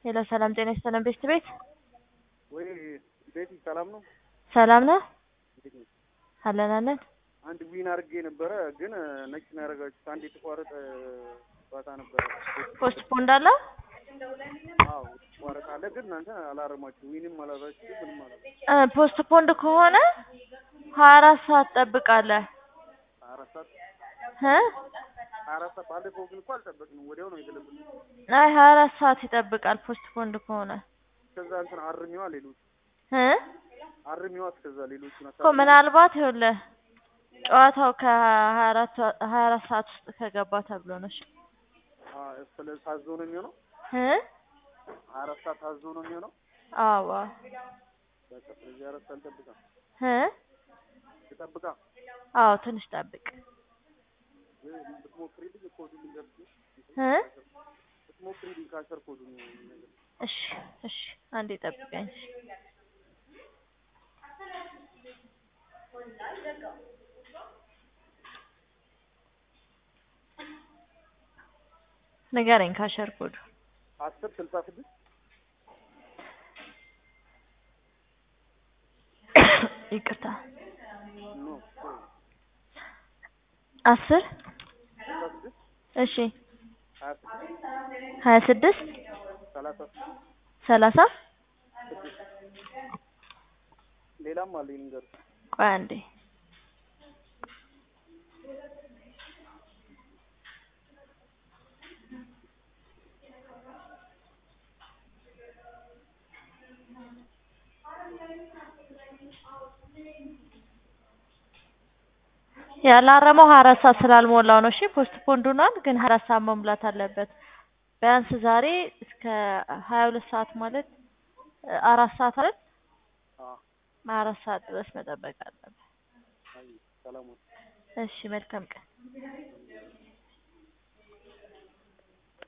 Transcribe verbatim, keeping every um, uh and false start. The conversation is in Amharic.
ሄሎ ሰላም ጤና ይስጥልን ቤት ቤት ወይ ቤት ሰላም ነው? ሰላም ነው አለን አለን። አንድ ዊን አድርጌ ነበረ ግን ነጭ ነው ያደረጋችሁት። አንድ የተቋረጠ ጨዋታ ነበረ። ፖስትፖንድ አለ? አዎ ተቋረጠ አለ ግን እናንተ አላረማችሁ ዊንም አላራችሁ ምንም ማለት እ ፖስትፖንድ ከሆነ ሀያ አራት ሰዓት ጠብቃለህ። ሀያ አራት ሰዓት እ ሀያ አራት ሰዓት ባለፈው ግን እኮ አልጠበቅንም ወዲያው ነው የገለበጡት። አይ ሀያ አራት ሰዓት ይጠብቃል ፖስትፖንድ ከሆነ። ከዛ እንትን አርሚዋ ሌሎች እ አርሚዋ እስከዛ ሌሎቹን እኮ ምናልባት ይኸውልህ ጨዋታው ከሀያ አራት ሀያ አራት ሰዓት ውስጥ ከገባ ተብሎ ነው። እሺ አዎ ስለዚህ ታዞ ነው የሚሆነው እ ሀያ አራት ሰዓት ታዞ ነው የሚሆነው። አዎ በቃ ስለዚህ አራት ሰዓት ጠብቃ እ ተጠብቃ አዎ ትንሽ ጠብቅ ወይ ብትሞክሪልኝ ኮዱን ልንገርሽ እ ብትሞክሪልኝ ካሸር ኮዱን ነገር እሺ እሺ አንዴ ጠብቀኝ። ንገረኝ ካሸር ኮዱ አስር ስልሳ ስድስት ይቅርታ ኖ አስር ስልሳ ስድስት እሺ ሀያ ስድስት ሀያ ስድስት ሰላሳ ሰላሳ ሌላም አለ ይንገር። ቆይ አንዴ ያላረመው ሀያ አራት ሰዓት ስላልሞላው ነው። እሺ ፖስትፖንድ ሆኗል ግን ሀያ አራት ሰዓት መሙላት አለበት። ቢያንስ ዛሬ እስከ ሀያ ሁለት ሰዓት ማለት አራት ሰዓት አይደል? አዎ አራት ሰዓት ድረስ መጠበቅ አለበት። አይ ሰላም። እሺ መልካም ቀን።